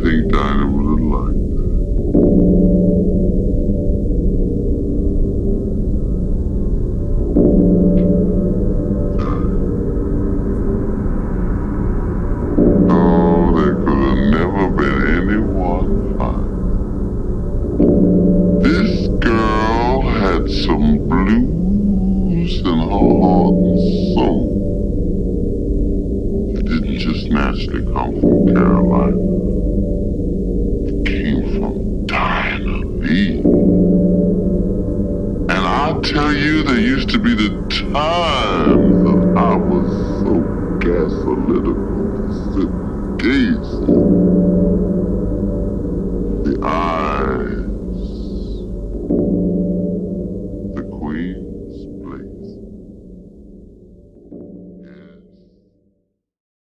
think Dinah would have liked Oh, there could have never been anyone fine. This girl had some blues in her heart and soul. It didn't just naturally come from Carolina. It came from Dinah Lee. And I tell you, there used to be the times that I was so gasolytical to sit and gaze.